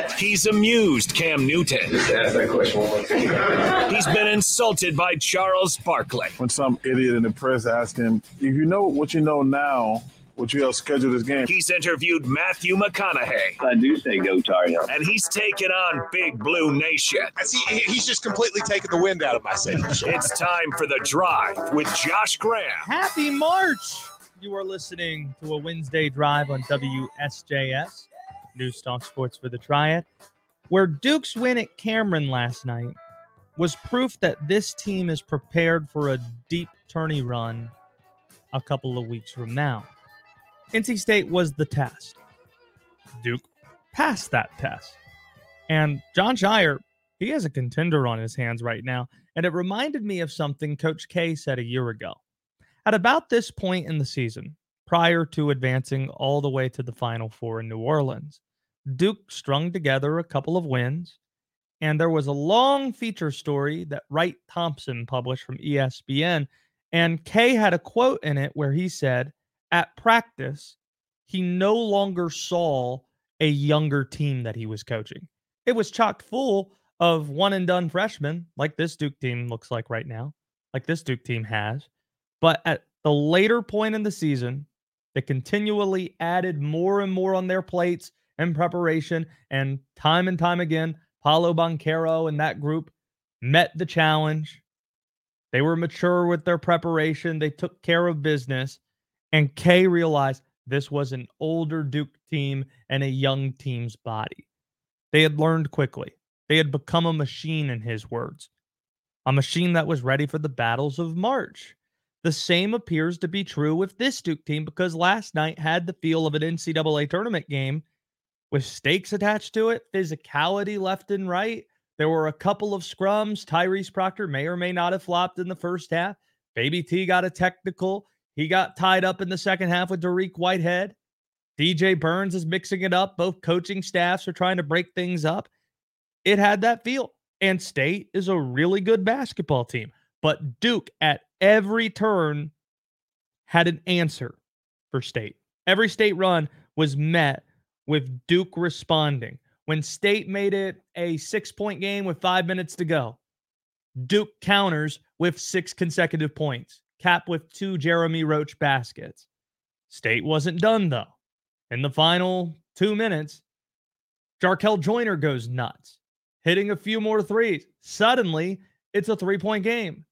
He's amused Cam Newton. Just ask that question one more time. He's been insulted by Charles Barkley. When some idiot in the press asked him, if you know what you know now, would you have scheduled this game? He's interviewed Matthew McConaughey. I do say go Tar Heels. And he's taken on Big Blue Nation. He's just completely taken the wind out of my sails. It's time for The Drive with Josh Graham. Happy March! You are listening to a Wednesday Drive on WSJS, News Talk Sports for the Triad, where Duke's win at Cameron last night was proof that this team is prepared for a deep tourney run a couple of weeks from now. NC State was the test. Duke passed that test. And Jon Scheyer, he has a contender on his hands right now. And it reminded me of something Coach K said a year ago. At about this point in the season, prior to advancing all the way to the Final Four in New Orleans, Duke strung together a couple of wins. And there was a long feature story that Wright Thompson published from ESPN. And K had a quote in it where he said, at practice, he no longer saw a younger team that he was coaching. It was chock full of one-and-done freshmen, like this Duke team looks like right now, like this Duke team has. But at the later point in the season, they continually added more and more on their plates in preparation, and time again, Paolo Banchero and that group met the challenge. They were mature with their preparation. They took care of business. And K realized this was an older Duke team and a young team's body. They had learned quickly. They had become a machine, in his words. A machine that was ready for the battles of March. The same appears to be true with this Duke team because last night had the feel of an NCAA tournament game with stakes attached to it, physicality left and right. There were a couple of scrums. Tyrese Proctor may or may not have flopped in the first half. Baby T got a technical. He got tied up in the second half with Dariq Whitehead. DJ Burns is mixing it up. Both coaching staffs are trying to break things up. It had that feel. And State is a really good basketball team. But Duke, at every turn, had an answer for State. Every State run was met with Duke responding. When State made it a 6-point game with 5 minutes to go, Duke counters with 6 consecutive points. Cap with 2 Jeremy Roach baskets. State wasn't done, though. In the final 2 minutes, Jarkel Joyner goes nuts, hitting a few more threes. Suddenly, it's a 3-point game.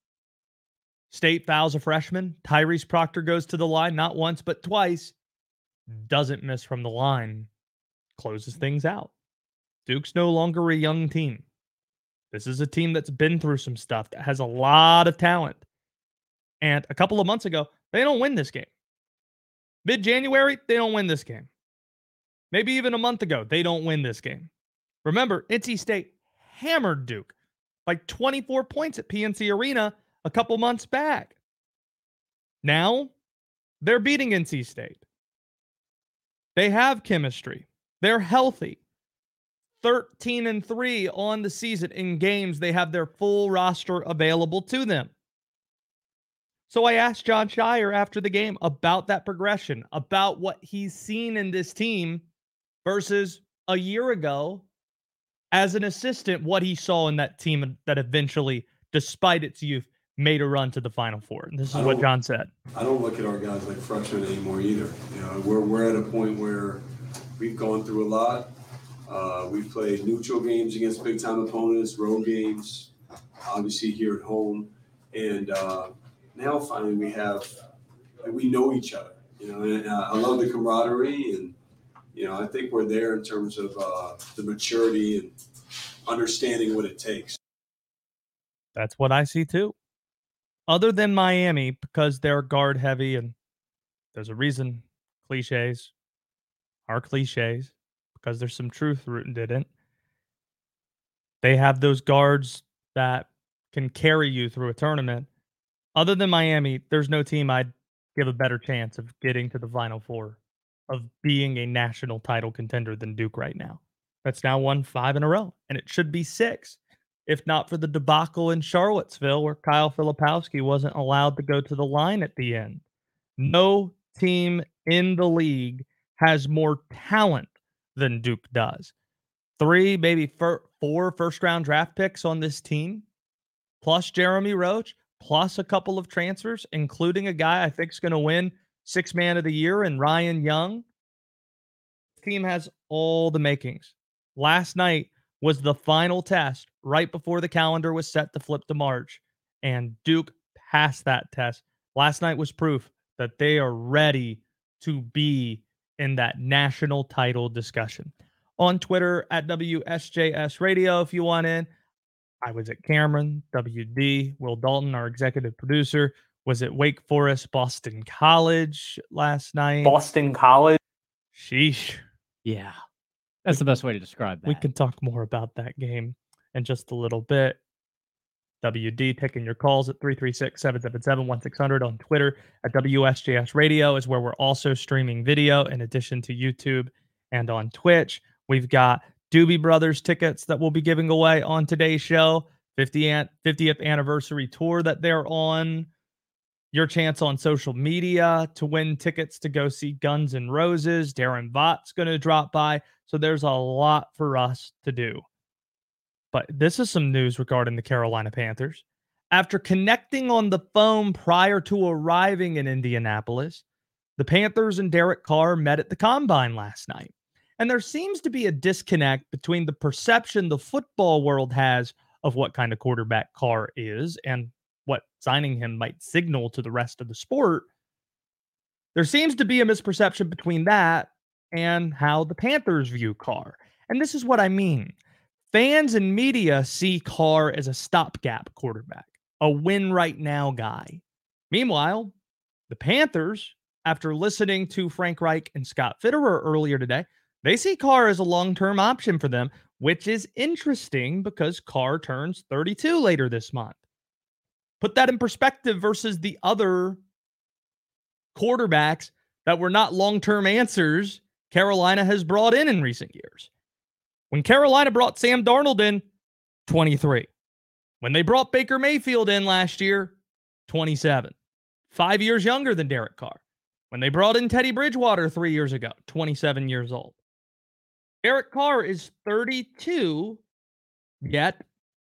State fouls a freshman. Tyrese Proctor goes to the line, not once, but twice. Doesn't miss from the line. Closes things out. Duke's no longer a young team. This is a team that's been through some stuff, that has a lot of talent. And a couple of months ago, they don't win this game. Mid-January, they don't win this game. Maybe even a month ago, they don't win this game. Remember, NC State hammered Duke by 24 points at PNC Arena a couple months back. Now, they're beating NC State. They have chemistry. They're healthy. 13-3 on the season in games. They have their full roster available to them. So I asked Jon Scheyer after the game about that progression, about what he's seen in this team versus a year ago as an assistant, what he saw in that team that eventually, despite its youth, made a run to the Final Four. And this is what Jon said. I don't look at our guys like freshmen anymore either. You know, we're at a point where we've gone through a lot. We've played neutral games against big-time opponents, road games, obviously here at home. And now finally we know each other, you know, and I love the camaraderie, and, you know, I think we're there in terms of the maturity and understanding what it takes. That's what I see too. Other than Miami, because they're guard heavy, and there's a reason cliches are cliches, because there's some truth rooted in it. They have those guards that can carry you through a tournament. Other than Miami, there's no team I'd give a better chance of getting to the Final Four, of being a national title contender than Duke right now. That's now won 5 in a row, and it should be 6, if not for the debacle in Charlottesville where Kyle Filipowski wasn't allowed to go to the line at the end. No team in the league has more talent than Duke does. 3, maybe 4 first-round draft picks on this team, plus Jeremy Roach, plus a couple of transfers, including a guy I think is going to win Sixth Man of the Year and Ryan Young. The team has all the makings. Last night was the final test right before the calendar was set to flip to March, and Duke passed that test. Last night was proof that they are ready to be in that national title discussion. On Twitter at WSJS Radio, if you want in. I was at Cameron, WD, Will Dalton, our executive producer, was at Wake Forest, Boston College last night. Boston College? Sheesh. Yeah. That's the best way to describe that. We can talk more about that game in just a little bit. WD taking your calls at 336-777-1600 on Twitter at WSJS Radio is where we're also streaming video in addition to YouTube and on Twitch. We've got Doobie Brothers tickets that we'll be giving away on today's show. 50th anniversary tour that they're on. Your chance on social media to win tickets to go see Guns N' Roses. Darren Vought's going to drop by. So there's a lot for us to do. But this is some news regarding the Carolina Panthers. After connecting on the phone prior to arriving in Indianapolis, the Panthers and Derek Carr met at the Combine last night. And there seems to be a disconnect between the perception the football world has of what kind of quarterback Carr is and what signing him might signal to the rest of the sport. There seems to be a misperception between that and how the Panthers view Carr. And this is what I mean. Fans and media see Carr as a stopgap quarterback, a win right now guy. Meanwhile, the Panthers, after listening to Frank Reich and Scott Fitterer earlier today, they see Carr as a long-term option for them, which is interesting because Carr turns 32 later this month. Put that in perspective versus the other quarterbacks that were not long-term answers Carolina has brought in recent years. When Carolina brought Sam Darnold in, 23. When they brought Baker Mayfield in last year, 27. 5 years younger than Derek Carr. When they brought in Teddy Bridgewater 3 years ago, 27 years old. Derek Carr is 32, yet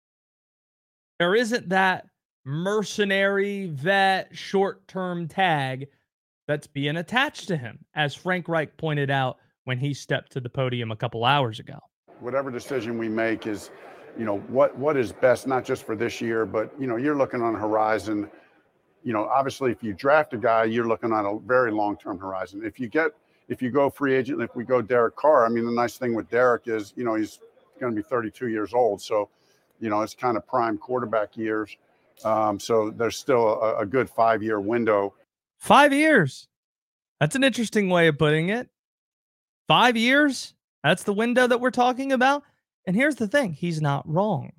there isn't that mercenary vet short-term tag that's being attached to him, as Frank Reich pointed out when he stepped to the podium a couple hours ago. Whatever decision we make is, what is best, not just for this year, but, you're looking on a horizon. Obviously, if you draft a guy, you're looking on a very long-term horizon. If you go free agent, if we go Derek Carr, the nice thing with Derek is, he's going to be 32 years old. So, it's kind of prime quarterback years. So there's still a good 5-year window. 5 years. That's an interesting way of putting it. 5 years. That's the window that we're talking about. And here's the thing. He's not wrong.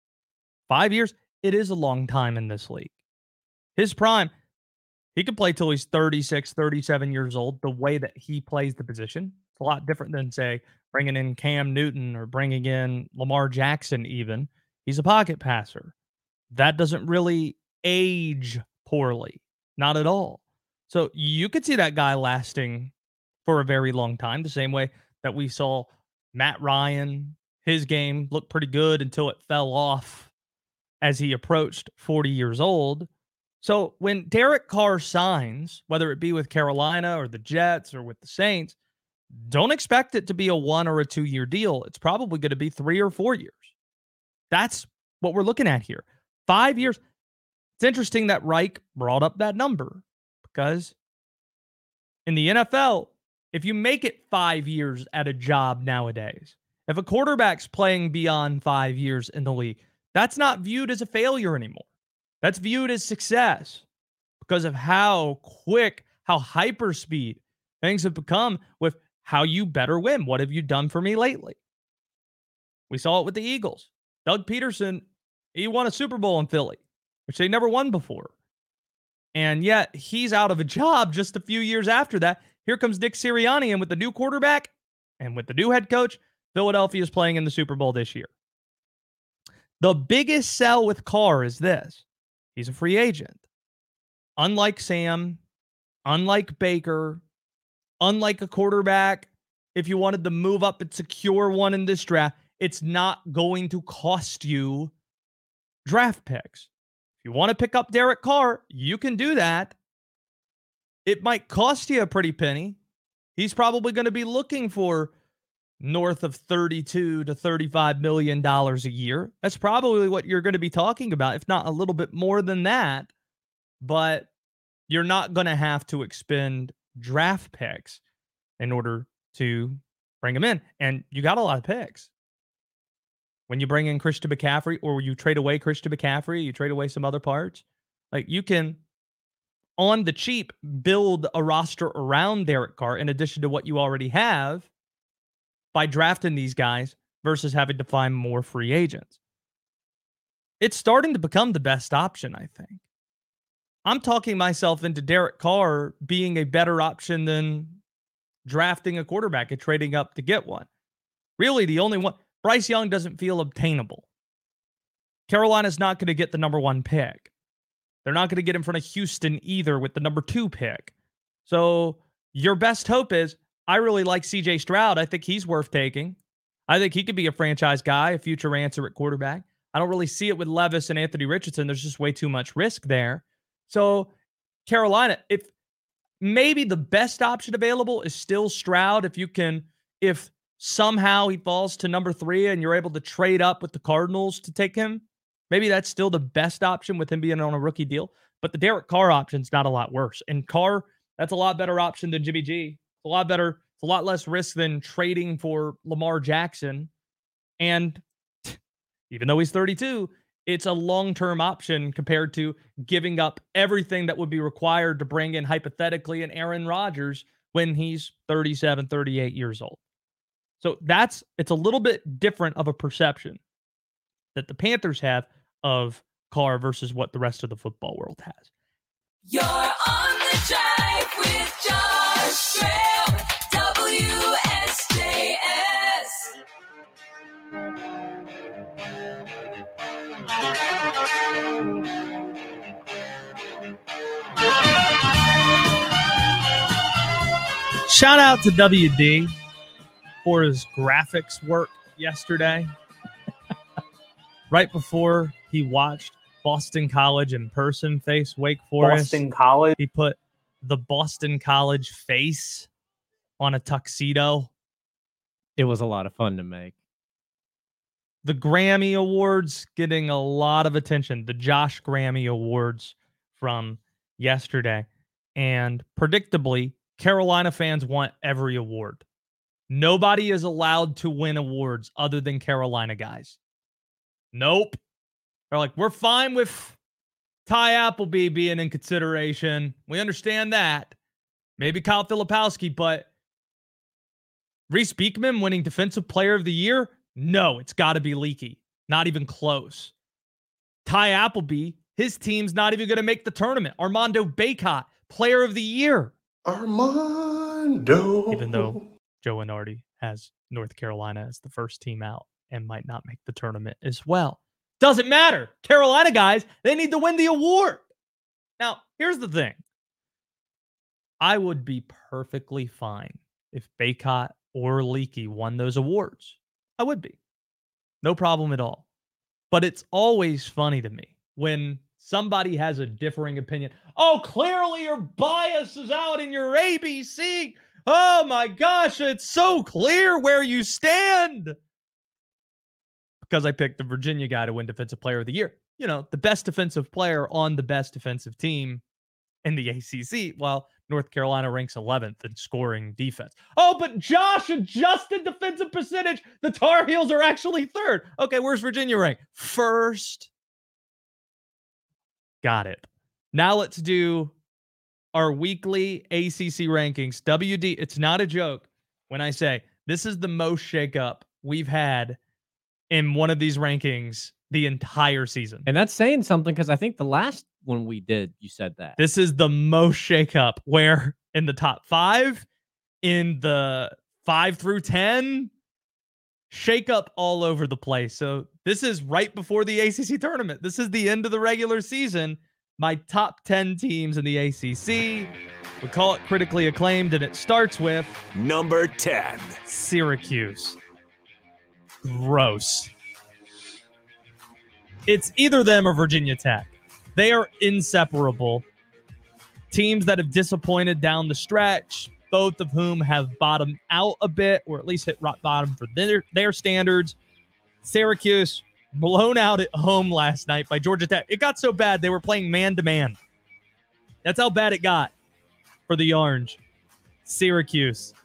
5 years. It is a long time in this league. His prime, he could play till he's 36, 37 years old, the way that he plays the position. It's a lot different than, say, bringing in Cam Newton or bringing in Lamar Jackson even. He's a pocket passer. That doesn't really age poorly. Not at all. So you could see that guy lasting for a very long time, the same way that we saw Matt Ryan, his game looked pretty good until it fell off as he approached 40 years old. So when Derek Carr signs, whether it be with Carolina or the Jets or with the Saints, don't expect it to be a 1 or a 2 year deal. It's probably going to be 3 or 4 years. That's what we're looking at here. 5 years. It's interesting that Reich brought up that number because in the NFL, if you make it 5 years at a job nowadays, if a quarterback's playing beyond 5 years in the league, that's not viewed as a failure anymore. That's viewed as success because of how quick, how hyperspeed things have become with how you better win. What have you done for me lately? We saw it with the Eagles. Doug Peterson, he won a Super Bowl in Philly, which they never won before. And yet he's out of a job just a few years after that. Here comes Nick Sirianni, and with the new quarterback and with the new head coach, Philadelphia is playing in the Super Bowl this year. The biggest sell with Carr is this. He's a free agent. Unlike Sam, unlike Baker, unlike a quarterback, if you wanted to move up and secure one in this draft, it's not going to cost you draft picks. If you want to pick up Derek Carr, you can do that. It might cost you a pretty penny. He's probably going to be looking for north of $32 to $35 million a year. That's probably what you're going to be talking about, if not a little bit more than that. But you're not going to have to expend draft picks in order to bring him in. And you got a lot of picks. When you bring in Christian McCaffrey, or you trade away Christian McCaffrey, you trade away some other parts, like you can, on the cheap, build a roster around Derek Carr in addition to what you already have by drafting these guys versus having to find more free agents. It's starting to become the best option, I think. I'm talking myself into Derek Carr being a better option than drafting a quarterback and trading up to get one. Really, the only one, Bryce Young doesn't feel obtainable. Carolina's not going to get the number 1 pick. They're not going to get in front of Houston either with the number 2 pick. So your best hope is, I really like CJ Stroud. I think he's worth taking. I think he could be a franchise guy, a future answer at quarterback. I don't really see it with Levis and Anthony Richardson. There's just way too much risk there. So Carolina, if maybe the best option available is still Stroud, if somehow he falls to number 3 and you're able to trade up with the Cardinals to take him, maybe that's still the best option with him being on a rookie deal. But the Derek Carr option's not a lot worse. And Carr, that's a lot better option than Jimmy G. It's a lot better. It's a lot less risk than trading for Lamar Jackson. And even though he's 32, it's a long-term option compared to giving up everything that would be required to bring in, hypothetically, an Aaron Rodgers when he's 37, 38 years old. So it's a little bit different of a perception that the Panthers have of Carr versus what the rest of the football world has. You're on the drive with Josh Graham, WSJS. Shout out to WD for his graphics work yesterday. Right before he watched Boston College in person face Wake Forest. Boston College? He put the Boston College face on a tuxedo. It was a lot of fun to make. The Grammy Awards getting a lot of attention. The Josh Grammy Awards from yesterday. And predictably, Carolina fans want every award. Nobody is allowed to win awards other than Carolina guys. Nope. They're like, we're fine with Ty Appleby being in consideration. We understand that. Maybe Kyle Filipowski, but Reese Beekman winning Defensive Player of the Year? No, it's got to be Leaky. Not even close. Ty Appleby, his team's not even going to make the tournament. Armando Bacot, Player of the Year. Armando. Even though Joe Inardi has North Carolina as the first team out and might not make the tournament as well. Doesn't matter. Carolina guys, they need to win the award. Now, here's the thing. I would be perfectly fine if Bacot or Leaky won those awards. I would be. No problem at all. But it's always funny to me when somebody has a differing opinion. Oh, clearly your bias is out in your ABC. Oh my gosh, it's so clear where you stand. Because I picked the Virginia guy to win Defensive Player of the Year. You know, the best defensive player on the best defensive team in the ACC, while North Carolina ranks 11th in scoring defense. Oh, but Josh adjusted defensive percentage. The Tar Heels are actually 3rd. Okay, where's Virginia rank? 1st. Got it. Now let's do our weekly ACC rankings. WD, it's not a joke when I say this is the most shakeup we've had in one of these rankings the entire season. And that's saying something because I think the last one we did, you said that. This is the most shakeup where in the top 5, in the 5 through 10, shakeup all over the place. So this is right before the ACC tournament. This is the end of the regular season. My top 10 teams in the ACC. We call it critically acclaimed, and it starts with number 10, Syracuse. Gross. It's either them or Virginia Tech. They are inseparable. Teams that have disappointed down the stretch, both of whom have bottomed out a bit, or at least hit rock bottom for their standards. Syracuse blown out at home last night by Georgia Tech. It got so bad they were playing man-to-man. That's how bad it got for the Orange. Syracuse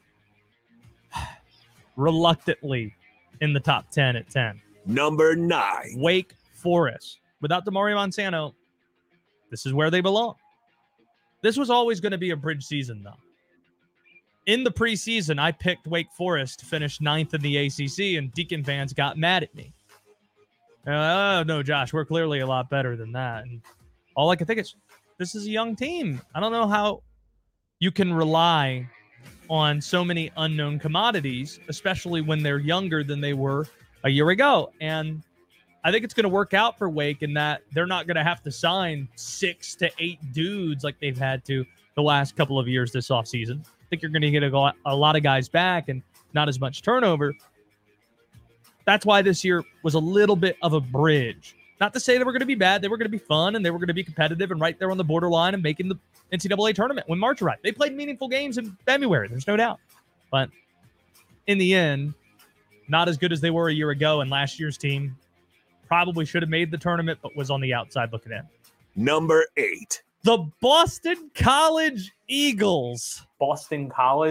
reluctantly in the top 10 at 10. Number 9. Wake Forest. Without DeMario Monsanto, this is where they belong. This was always going to be a bridge season, though. In the preseason, I picked Wake Forest to finish 9th in the ACC, and Deacon fans got mad at me. Oh, no, Josh, we're clearly a lot better than that. And all I can think is, this is a young team. I don't know how you can rely on so many unknown commodities, especially when they're younger than they were a year ago. And I think it's going to work out for Wake in that they're not going to have to sign 6 to 8 dudes like they've had to the last couple of years this offseason. I think you're going to get a lot of guys back and not as much turnover. That's why this year was a little bit of a bridge. Not to say they were going to be bad. They were going to be fun, and they were going to be competitive and right there on the borderline of making the NCAA tournament when March arrived. They played meaningful games in February. There's no doubt. But in the end, not as good as they were a year ago, and last year's team probably should have made the tournament, but was on the outside looking in. Number 8. The Boston College Eagles. Boston College.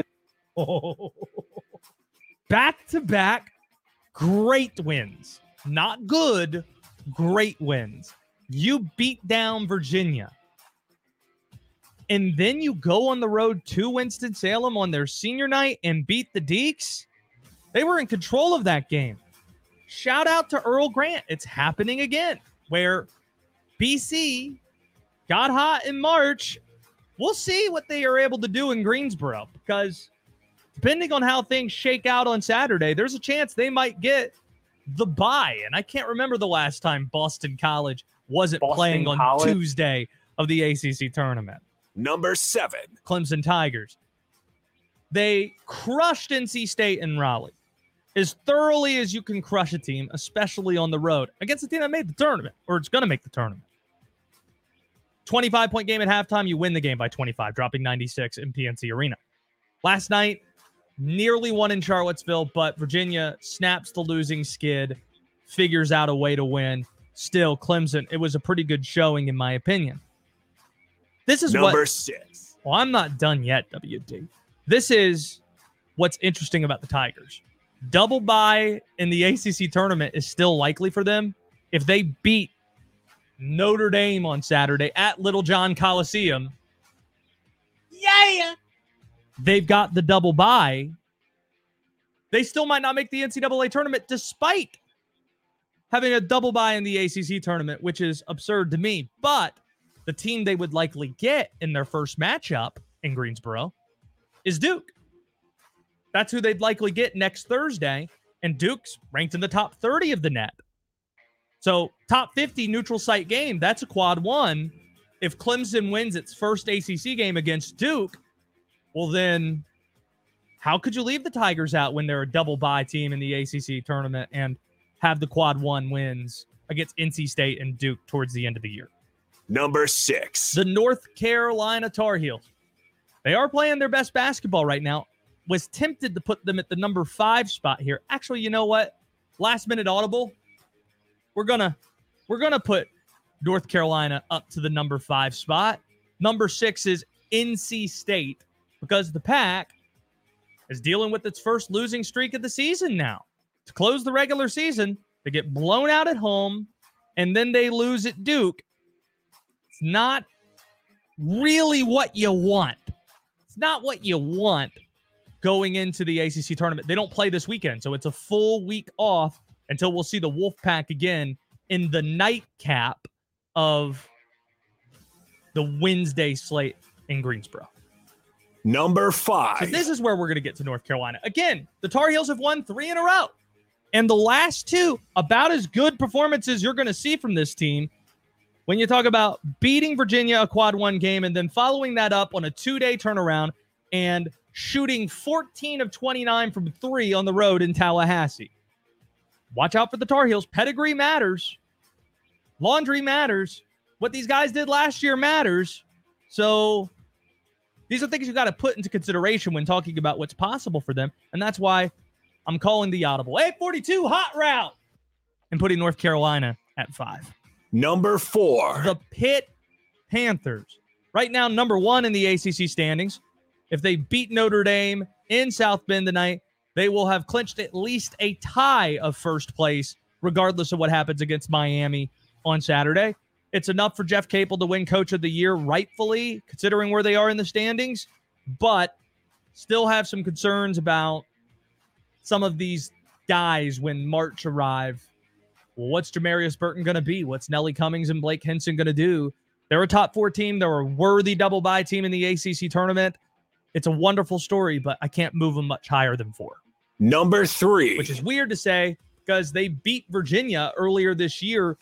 Back-to-back great wins. Not good, great wins. You beat down Virginia. And then you go on the road to Winston-Salem on their senior night and beat the Deacs. They were in control of that game. Shout out to Earl Grant. It's happening again, where BC got hot in March. We'll see what they are able to do in Greensboro, because depending on how things shake out on Saturday, there's a chance they might get the bye. And I can't remember the last time Boston College wasn't playing on Tuesday of the ACC tournament. Number 7. Clemson Tigers. They crushed NC State and Raleigh as thoroughly as you can crush a team, especially on the road, against a team that made the tournament, or it's going to make the tournament. 25-point game at halftime, you win the game by 25, dropping 96 in PNC Arena. Last night, nearly won in Charlottesville, but Virginia snaps the losing skid, figures out a way to win. Still, Clemson, it was a pretty good showing in my opinion. This is number 6. Well, I'm not done yet, WD. This is what's interesting about the Tigers. Double bye in the ACC tournament is still likely for them if they beat Notre Dame on Saturday at Little John Coliseum. Yeah. They've got the double bye. They still might not make the NCAA tournament despite having a double bye in the ACC tournament, which is absurd to me. But the team they would likely get in their first matchup in Greensboro is Duke. That's who they'd likely get next Thursday. And Duke's ranked in the top 30 of the net. So top 50 neutral site game, that's a quad one. If Clemson wins its first ACC game against Duke, well then how could you leave the Tigers out when they're a double bye team in the ACC tournament and have the quad one wins against NC State and Duke towards the end of the year? Number 6. The North Carolina Tar Heels. They are playing their best basketball right now. Was tempted to put them at the number 5 spot here. Actually, you know what? Last minute audible. We're gonna put North Carolina up to the number 5 spot. Number 6 is NC State, because the Pack is dealing with its first losing streak of the season now. To close the regular season, they get blown out at home, and then they lose at Duke. It's not really what you want. It's not what you want going into the ACC tournament. They don't play this weekend, so it's a full week off until we'll see the Wolfpack again in the nightcap of the Wednesday slate in Greensboro. Number 5. So this is where we're going to get to North Carolina. Again, the Tar Heels have won 3 in a row. And the last 2, about as good performances you're going to see from this team when you talk about beating Virginia, a quad one game, and then following that up on a 2-day turnaround and shooting 14 of 29 from 3 on the road in Tallahassee. watch out for the Tar Heels. Pedigree matters. Laundry matters. What these guys did last year matters. So these are things you got to put into consideration when talking about what's possible for them. And that's why I'm calling the audible. 842 hot route and putting North Carolina at 5. Number 4. The Pitt Panthers. Right now, number 1 in the ACC standings. If they beat Notre Dame in South Bend tonight, they will have clinched at least a tie of first place, regardless of what happens against Miami on Saturday. It's enough for Jeff Capel to win Coach of the Year, rightfully, considering where they are in the standings, but still have some concerns about some of these guys when March arrive. Well, what's Jamarius Burton going to be? What's Nelly Cummings and Blake Henson going to do? They're a top 4 team. They're a worthy double-bye team in the ACC tournament. It's a wonderful story, but I can't move them much higher than 4. Number 3. Which is weird to say because they beat Virginia earlier this year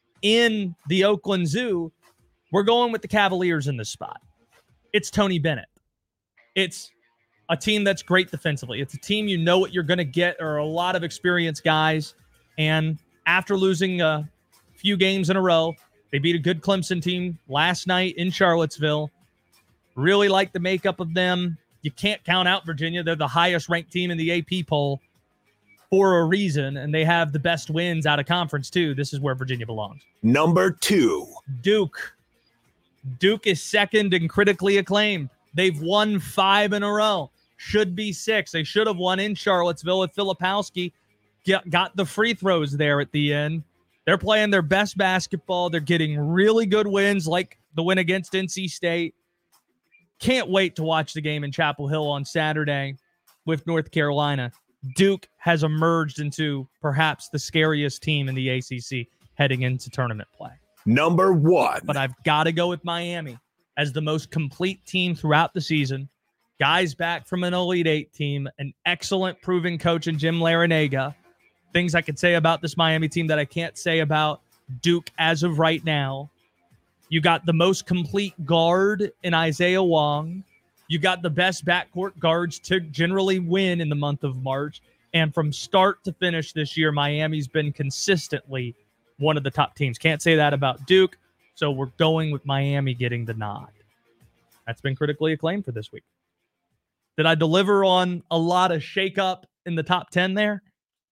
in the Oakland Zoo. We're going with the Cavaliers in this spot. It's Tony Bennett. It's a team that's great defensively. It's a team you know what you're going to get, or a lot of experienced guys. And after losing a few games in a row, they beat a good Clemson team last night in Charlottesville. Really like the makeup of them. You can't count out Virginia. They're the highest ranked team in the AP poll for a reason, and they have the best wins out of conference too. This is where Virginia belongs. Number 2. Duke. Duke is second and critically acclaimed. They've won 5 in a row. Should be 6. They should have won in Charlottesville if Filipowski got the free throws there at the end. They're playing their best basketball. They're getting really good wins like the win against NC State. Can't wait to watch the game in Chapel Hill on Saturday with North Carolina. Duke has emerged into perhaps the scariest team in the ACC heading into tournament play. Number 1. But I've got to go with Miami as the most complete team throughout the season. Guys back from an Elite 8 team, an excellent proven coach in Jim Larinaga. Things I could say about this Miami team that I can't say about Duke as of right now. You got the most complete guard in Isaiah Wong. You got the best backcourt guards to generally win in the month of March. And from start to finish this year, Miami's been consistently one of the top teams. Can't say that about Duke. So we're going with Miami getting the nod. That's been critically acclaimed for this week. Did I deliver on a lot of shakeup in the top 10 there?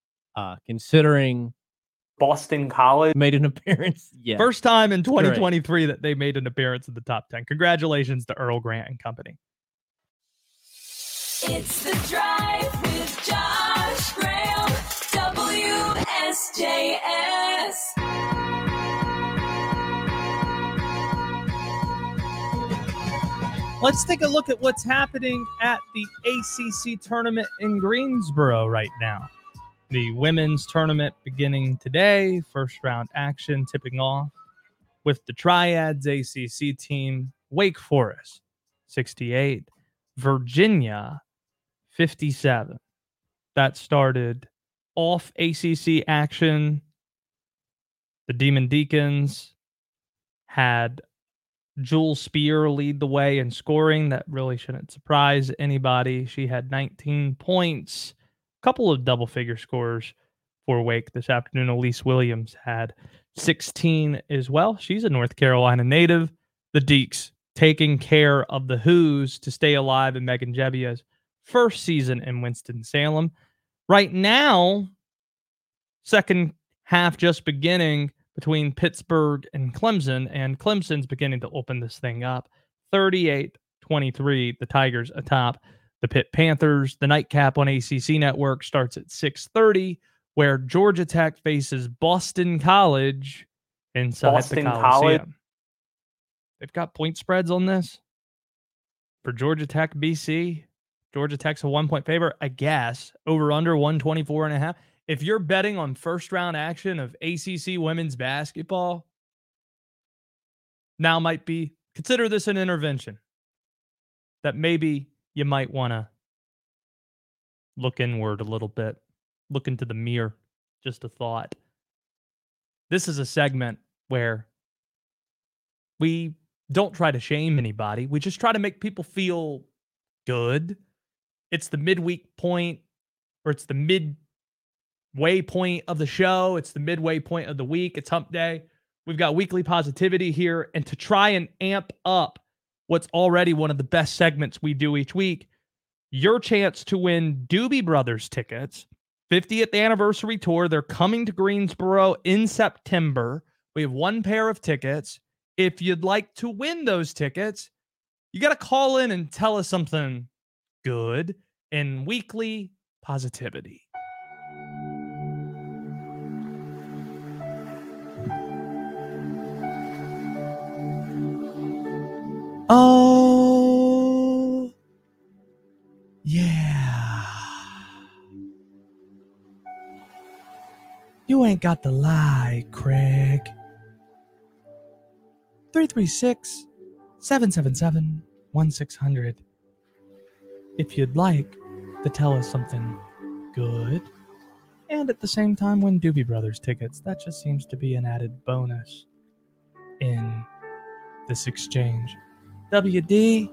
Considering Boston College made an appearance. Yeah. First time in 2023 that they made an appearance in the top 10. Congratulations to Earl Grant and company. It's The Drive with Josh Graham, WSJS. Let's take a look at what's happening at the ACC tournament in Greensboro right now. The women's tournament beginning today. First round action tipping off with the Triads ACC team. Wake Forest, 68. Virginia, 57. That started off ACC action. The Demon Deacons had Jules Spear lead the way in scoring. That really shouldn't surprise anybody. She had 19 points. A couple of double-figure scores for Wake this afternoon. Elise Williams had 16 as well. She's a North Carolina native. The Deeks taking care of the Who's to stay alive in Megan Jebbia's first season in Winston-Salem. Right now, second half just beginning between Pittsburgh and Clemson's beginning to open this thing up. 38-23, the Tigers atop the Pitt Panthers. The nightcap on ACC Network starts at 6:30, where Georgia Tech faces Boston College inside the Coliseum. They've got point spreads on this for Georgia Tech, BC. Georgia Tech's a 1-point favorite, I guess. Over under 124.5. If you're betting on first round action of ACC women's basketball, now might be, consider this an intervention that maybe you might want to look inward a little bit, look into the mirror. Just a thought. This is a segment where we don't try to shame anybody. We just try to make people feel good. It's the midweek point, or it's the waypoint of the show. It's the midway point of the week. It's hump day. We've got weekly positivity here. And to try and amp up what's already one of the best segments we do each week, your chance to win Doobie Brothers tickets, 50th anniversary tour. They're coming to Greensboro in September. We have one pair of tickets. If you'd like to win those tickets, you got to call in and tell us something good in weekly positivity. Oh, yeah. You ain't got the lie, Craig. 336-777-1600. If you'd like to tell us something good, and at the same time win Doobie Brothers tickets. That just seems to be an added bonus in this exchange. WD,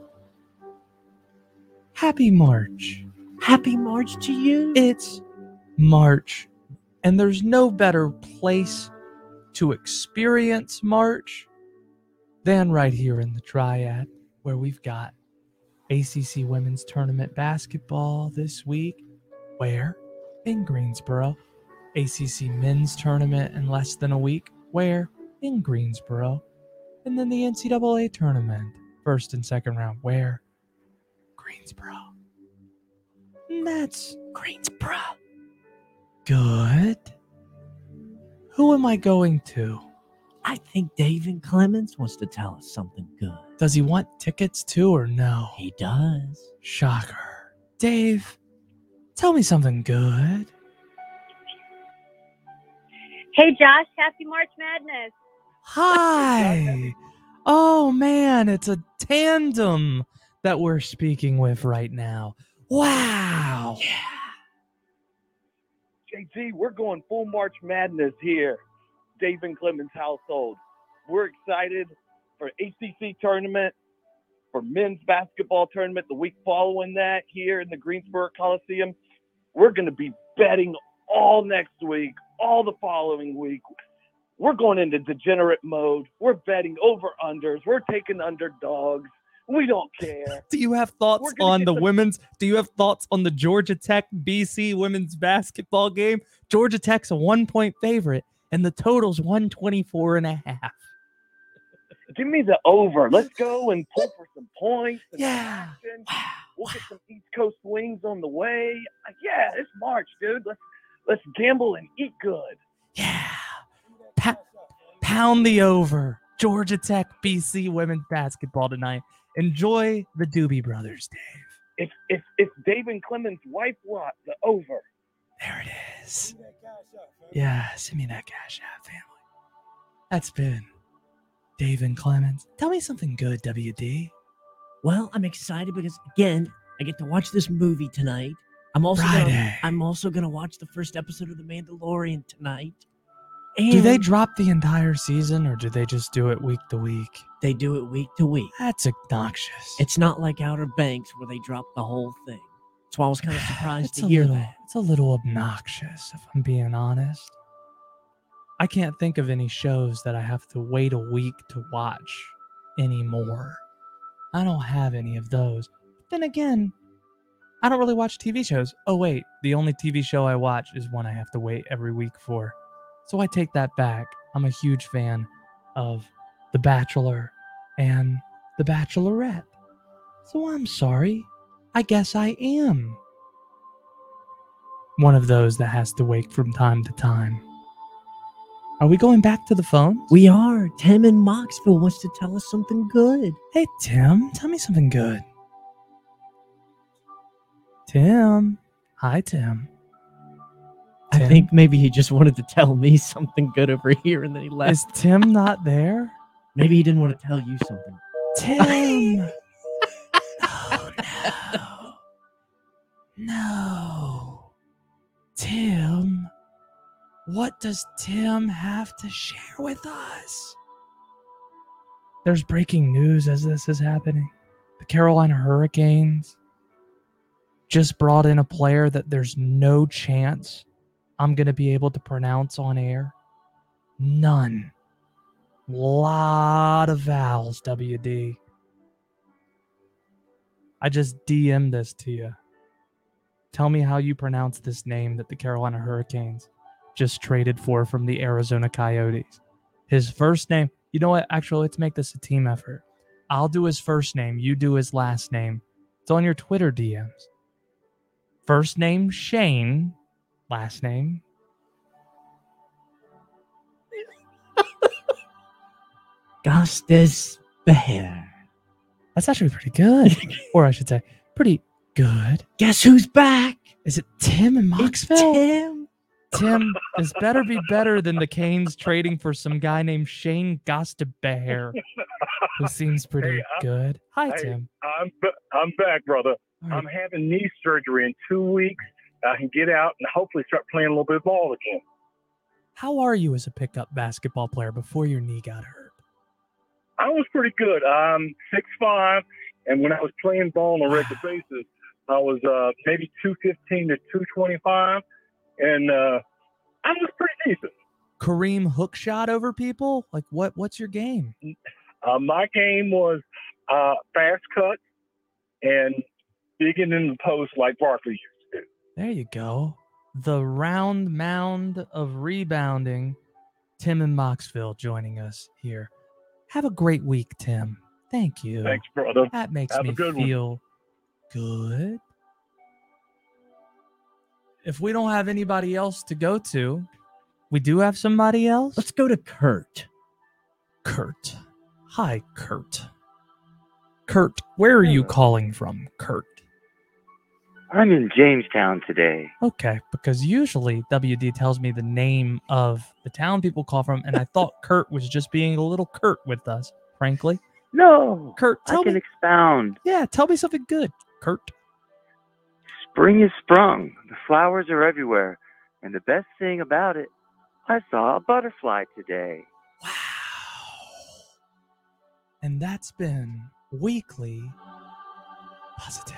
happy March. Happy March to you. It's March, and there's no better place to experience March than right here in the Triad, where we've got ACC Women's Tournament basketball this week. Where? In Greensboro. ACC Men's Tournament in less than a week. Where? In Greensboro. And then the NCAA Tournament, first and second round. Where? Greensboro. And that's Greensboro. Good. Who am I going to? I think David Clemens wants to tell us something good. Does he want tickets too or no? He does. Shocker. Dave, tell me something good. Hey, Josh. Happy March Madness. Hi. Oh, man. It's a tandem that we're speaking with right now. Wow. Yeah. JT, we're going full March Madness here. Dave and Clemens household. We're excited for ACC tournament, for men's basketball tournament the week following that here in the Greensboro Coliseum. We're going to be betting all next week, all the following week. We're going into degenerate mode. We're betting over-unders. We're taking underdogs. We don't care. Do you have thoughts on the women's? Do you have thoughts on the Georgia Tech BC women's basketball game? Georgia Tech's a 1-point favorite, and the total's 124.5. Give me the over. Let's go and pull for some points. And yeah. We'll get some East Coast wings on the way. Yeah, it's March, dude. Let's gamble and eat good. Yeah. Pound the over. Georgia Tech BC women's basketball tonight. Enjoy the Doobie Brothers, Dave. If Dave and Clemens' wife want the over. There it is. Yeah, send me that cash app, family. That's been Dave and Clemens. Tell me something good, WD. Well, I'm excited because, again, I get to watch this movie tonight. I'm also gonna watch the first episode of The Mandalorian tonight. And do they drop the entire season, or do they just do it week to week? They do it week to week. That's obnoxious. It's not like Outer Banks where they drop the whole thing. That's why I was kind of surprised to hear that. It's a little obnoxious, if I'm being honest. I can't think of any shows that I have to wait a week to watch anymore. I don't have any of those. But then again, I don't really watch TV shows. Oh, wait. The only TV show I watch is one I have to wait every week for. So I take that back. I'm a huge fan of The Bachelor and The Bachelorette. So I'm sorry. I guess I am one of those that has to wait from time to time. Are we going back to the phones? We are. Tim in Moxville wants to tell us something good. Hey, Tim. Tell me something good. Tim. Hi, Tim. I think maybe he just wanted to tell me something good over here and then he left. Is Tim not there? Maybe he didn't want to tell you something. Tim! No. Tim. What does Tim have to share with us? There's breaking news as this is happening. The Carolina Hurricanes just brought in a player that there's no chance I'm going to be able to pronounce on air? None. Lot of vowels, WD. I just DM'd this to you. Tell me how you pronounce this name that the Carolina Hurricanes just traded for from the Arizona Coyotes. His first name, you know what? Actually, let's make this a team effort. I'll do his first name. You do his last name. It's on your Twitter DMs. First name, Shane. Last name. Gostisbehere. That's actually pretty good. Or I should say, pretty good. Guess who's back? Is it Tim in Moxville? Tim. Tim, this better be better than the Canes trading for some guy named Shane Gostisbehere, who seems pretty good. Hi, Tim. I'm back, brother. I'm having knee surgery in 2 weeks. I can get out and hopefully start playing a little bit of ball again. How are you as a pickup basketball player before your knee got hurt? I was pretty good. I'm 6'5", and when I was playing ball on a regular basis, I was maybe 215 to 225, and I was pretty decent. Kareem hook shot over people? Like what's your game? My game was fast cut and digging in the post like Barkley used to do. There you go. The round mound of rebounding. Tim in Moxville joining us here. Have a great week, Tim. Thank you. Thanks, brother. That makes Have me a good feel good. If we don't have anybody else to go to, we do have somebody else. Let's go to Kurt. Kurt. Hi, Kurt. Kurt, where are you calling from, Kurt? I'm in Jamestown today. Okay, because usually WD tells me the name of the town people call from, and I thought Kurt was just being a little curt with us, frankly. No, Kurt, I can expound. Yeah, tell me something good, Kurt. Spring is sprung. The flowers are everywhere. And the best thing about it, I saw a butterfly today. And that's been Weekly Positivity.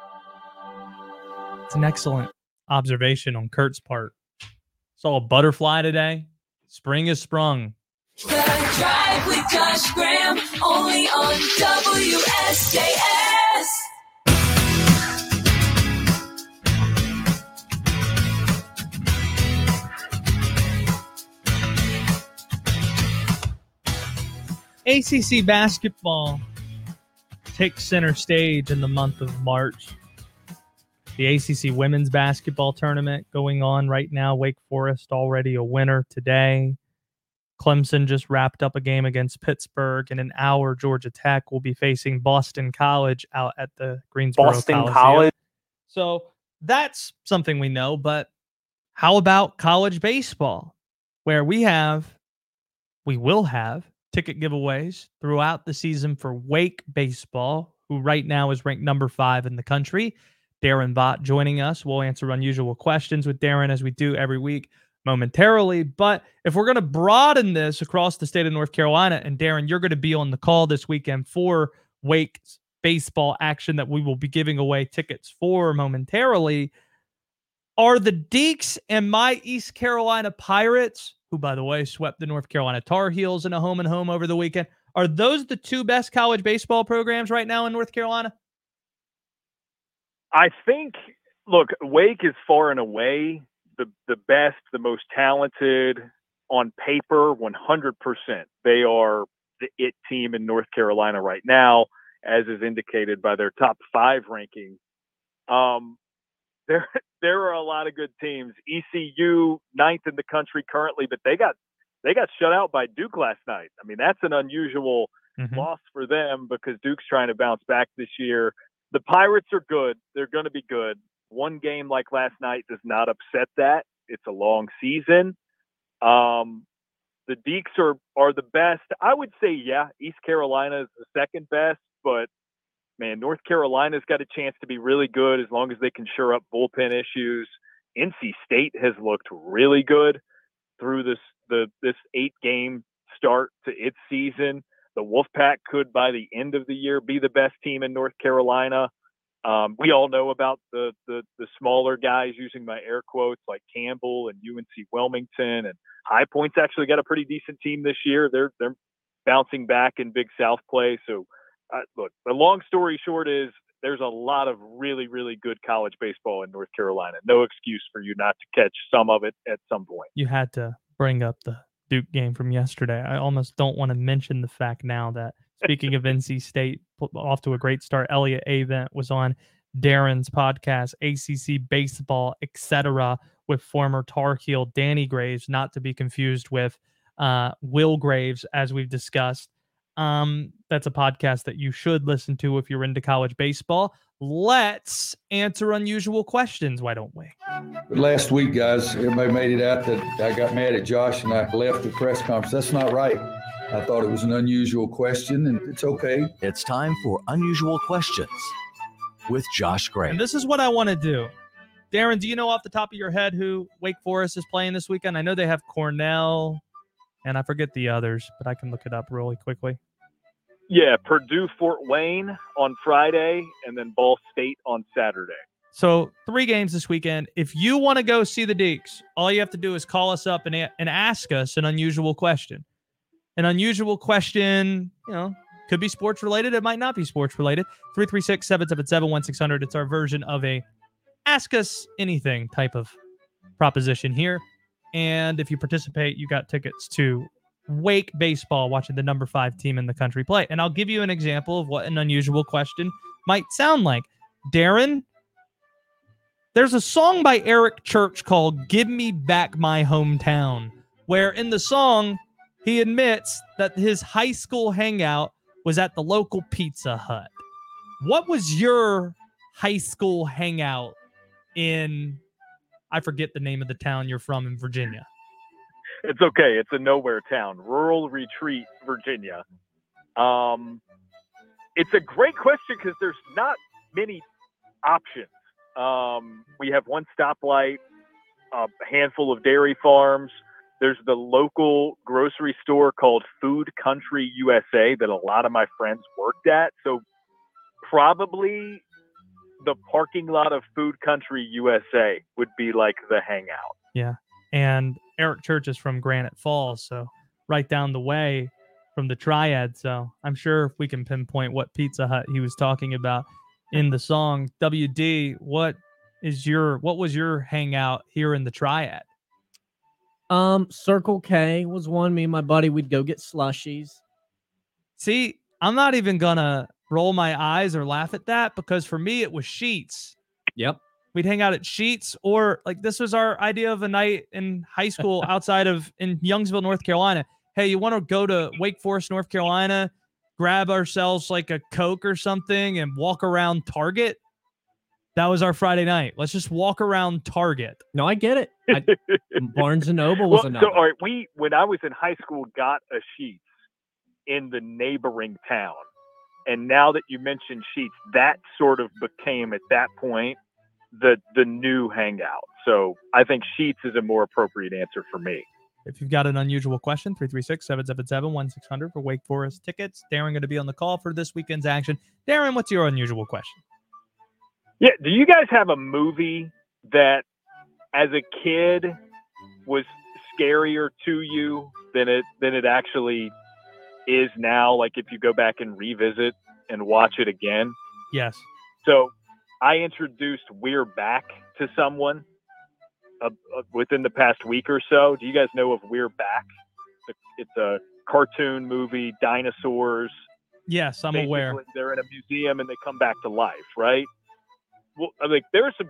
It's an excellent observation on Kurt's part. Saw a butterfly today. Spring is sprung. The Drive with Josh Graham, only on WSJS. ACC basketball takes center stage in the month of March. The ACC women's basketball tournament going on right now. Wake Forest already a winner today. Clemson just wrapped up a game against Pittsburgh. In an hour, Georgia Tech will be facing Boston College out at the Greensboro Boston Coliseum. College. So that's something we know, but how about college baseball, where we will have ticket giveaways throughout the season for Wake Baseball, who right now is ranked number 5 in the country. Darren Vaught joining us. We'll answer unusual questions with Darren as we do every week momentarily. But if we're going to broaden this across the state of North Carolina, and Darren, you're going to be on the call this weekend for Wake's baseball action that we will be giving away tickets for momentarily. Are the Deacs and my East Carolina Pirates, who, by the way, swept the North Carolina Tar Heels in a home and home over the weekend, are those the two best college baseball programs right now in North Carolina? I think, look, Wake is far and away the best, the most talented on paper, 100%. They are the it team in North Carolina right now, as is indicated by their top 5 ranking. There are a lot of good teams. ECU, 9th in the country currently, but they got shut out by Duke last night. I mean, that's an unusual loss for them because Duke's trying to bounce back this year. The Pirates are good. They're going to be good. One game like last night does not upset that. It's a long season. The Deacs are the best. I would say, yeah, East Carolina is the second best, but man, North Carolina's got a chance to be really good as long as they can shore up bullpen issues. NC State has looked really good through this 8-game start to its season. The Wolfpack could, by the end of the year, be the best team in North Carolina. We all know about the smaller guys, using my air quotes, like Campbell and UNC Wilmington, and High Point's actually got a pretty decent team this year. They're bouncing back in Big South play. So, look, the long story short is there's a lot of really, really good college baseball in North Carolina. No excuse for you not to catch some of it at some point. You had to bring up the Duke game from yesterday. I almost don't want to mention the fact now that, speaking of NC State, off to a great start, Elliot Avent was on Darren's podcast, ACC Baseball, etc., with former Tar Heel Danny Graves, not to be confused with Will Graves, as we've discussed. That's a podcast that you should listen to if you're into college baseball. Let's answer unusual questions, why don't we? Last week, guys, everybody made it out that I got mad at Josh and I left the press conference. That's not right. I thought it was an unusual question, and it's okay. It's time for Unusual Questions with Josh Gray. And this is what I want to do. Darren, do you know off the top of your head who Wake Forest is playing this weekend? I know they have Cornell, and I forget the others, but I can look it up really quickly. Yeah, Purdue Fort Wayne on Friday, and then Ball State on Saturday. So 3 games this weekend. If you want to go see the Deacs, all you have to do is call us up and ask us an unusual question. An unusual question, could be sports related. It might not be sports related. 336-777-1600. It's our version of a ask us anything type of proposition here. And if you participate, you got tickets to Wake baseball, watching the number 5 team in the country play. And I'll give you an example of what an unusual question might sound like. Darren, there's a song by Eric Church called Give Me Back My Hometown, where in the song, he admits that his high school hangout was at the local Pizza Hut. What was your high school hangout in, I forget the name of the town you're from in Virginia? It's okay. It's a nowhere town, Rural Retreat, Virginia. It's a great question because there's not many options. We have one stoplight, a handful of dairy farms. There's the local grocery store called Food Country USA that a lot of my friends worked at. So probably the parking lot of Food Country USA would be like the hangout. Yeah. And Eric Church is from Granite Falls, so right down the way from the Triad. So I'm sure if we can pinpoint what Pizza Hut he was talking about in the song. WD, what was your hangout here in the Triad? Circle K was one. Me and my buddy, we'd go get slushies. See, I'm not even gonna roll my eyes or laugh at that, because for me it was Sheets. Yep. We'd hang out at Sheets, or like this was our idea of a night in high school in Youngsville, North Carolina. Hey, you want to go to Wake Forest, North Carolina, grab ourselves like a Coke or something and walk around Target? That was our Friday night. Let's just walk around Target. No, I get it. Barnes & Noble was enough. So, all right, when I was in high school, got a Sheets in the neighboring town. And now that you mentioned Sheets, that sort of became, at that point, the new hangout. So I think Sheets is a more appropriate answer for me. If you've got an unusual question, 336-777-1600 for Wake Forest tickets. Darren going to be on the call for this weekend's action. Darren, what's your unusual question? Yeah, do you guys have a movie that as a kid was scarier to you than it actually is now? Like if you go back and revisit and watch it again? Yes. So I introduced We're Back to someone within the past week or so. Do you guys know of We're Back? It's a cartoon movie, dinosaurs. Yes, I'm Basically, aware. They're in a museum and they come back to life, right? Well, like there are some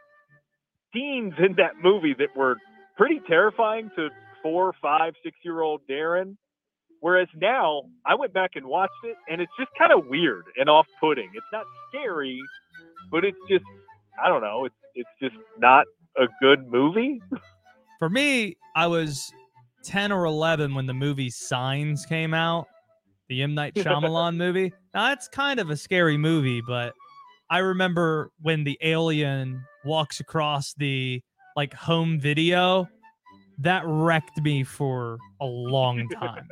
scenes in that movie that were pretty terrifying to 4, 5, 6-year-old Darren. Whereas now, I went back and watched it, and it's just kind of weird and off-putting. It's not scary, but it's just, I don't know, it's just not a good movie. For me, I was 10 or 11 when the movie Signs came out, the M. Night Shyamalan movie. Now, it's kind of a scary movie, but I remember when the alien walks across the home video, that wrecked me for a long time.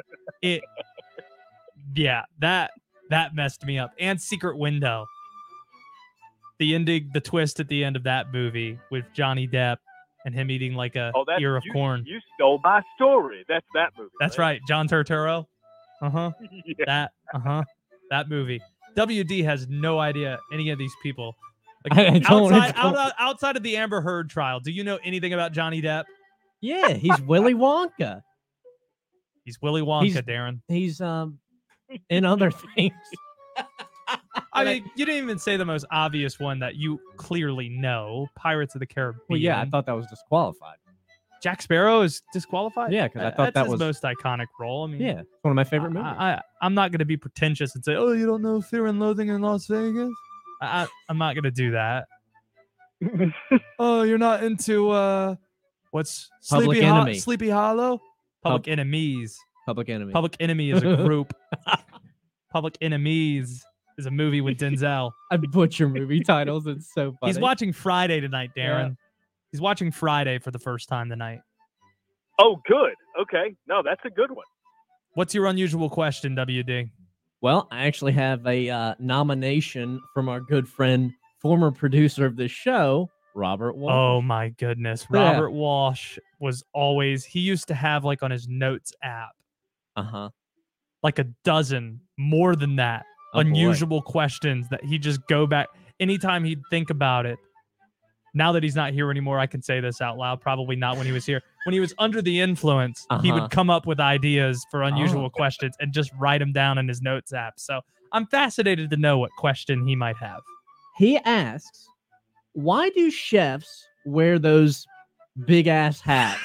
That messed me up. And Secret Window. the ending, the twist at the end of that movie with Johnny Depp and him eating like a ear of corn. You stole my story. That's that movie. That's right. John Turturro. Yeah. That movie. WD has no idea any of these people. I don't. Outside of the Amber Heard trial, do you know anything about Johnny Depp? Yeah, he's Willy Wonka. He's Willy Wonka, Darren. He's in other things. I mean, you didn't even say the most obvious one that you clearly know. Pirates of the Caribbean. Well, yeah, I thought that was disqualified. Jack Sparrow is disqualified? Yeah, because I thought that's that was his most iconic role. I mean, yeah, it's one of my favorite movies. I'm not going to be pretentious and say, oh, you don't know Fear and Loathing in Las Vegas? I'm not going to do that. Oh, you're not into what's Public Enemy. Sleepy Hollow? Public Enemies. Public Enemy. Public Enemy is a group. Public Enemies is a movie with Denzel. I butcher movie titles. It's so funny. He's watching Friday tonight, Darren. Yeah. He's watching Friday for the first time tonight. Oh, good. Okay. No, that's a good one. What's your unusual question, WD? Well, I actually have a nomination from our good friend, former producer of this show, Robert Walsh. Oh, my goodness. Robert Walsh was always, he used to have like on his notes app, like a dozen, more than that, unusual questions that he just go back. Anytime he'd think about it, now that he's not here anymore, I can say this out loud. Probably not when he was here. When he was under the influence, he would come up with ideas for unusual questions and just write them down in his notes app. So I'm fascinated to know what question he might have. He asks, why do chefs wear those big ass hats?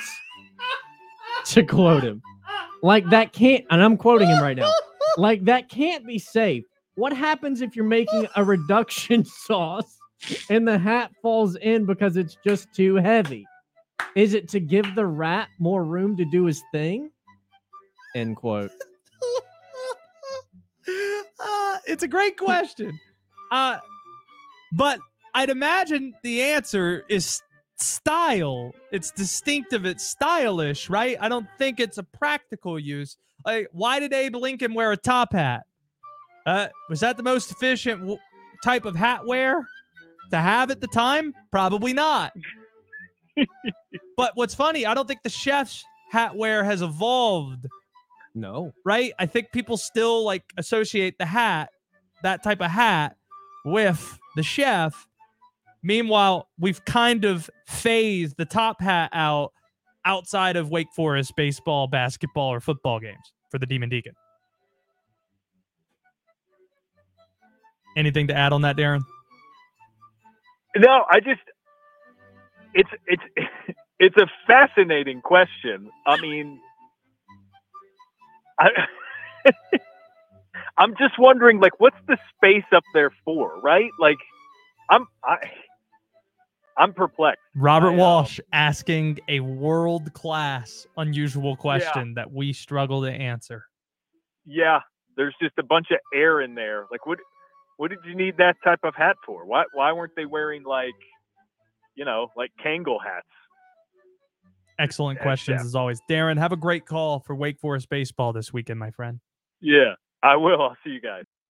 To quote him. Like that can't, and I'm quoting him right now. Like that can't be safe. What happens if you're making a reduction sauce and the hat falls in because it's just too heavy? Is it to give the rat more room to do his thing? End quote. It's a great question. But I'd imagine the answer is style. It's distinctive. It's stylish, right? I don't think it's a practical use. Like, why did Abe Lincoln wear a top hat? Was that the most efficient type of hat wear to have at the time? Probably not. But what's funny, I don't think the chef's hat wear has evolved. No. Right? I think people still like associate the hat, that type of hat, with the chef. Meanwhile, we've kind of phased the top hat out outside of Wake Forest baseball, basketball, or football games for the Demon Deacon. Anything to add on that, Darren? No, it's a fascinating question. I mean, I'm just wondering, like, what's the space up there for, right? Like, I'm perplexed. Robert Walsh asking a world-class unusual question that we struggle to answer. Yeah, there's just a bunch of air in there. Like, what did you need that type of hat for? Why weren't they wearing like Kangol hats? Excellent questions as always. Darren, have a great call for Wake Forest baseball this weekend, my friend. Yeah, I will. I'll see you guys.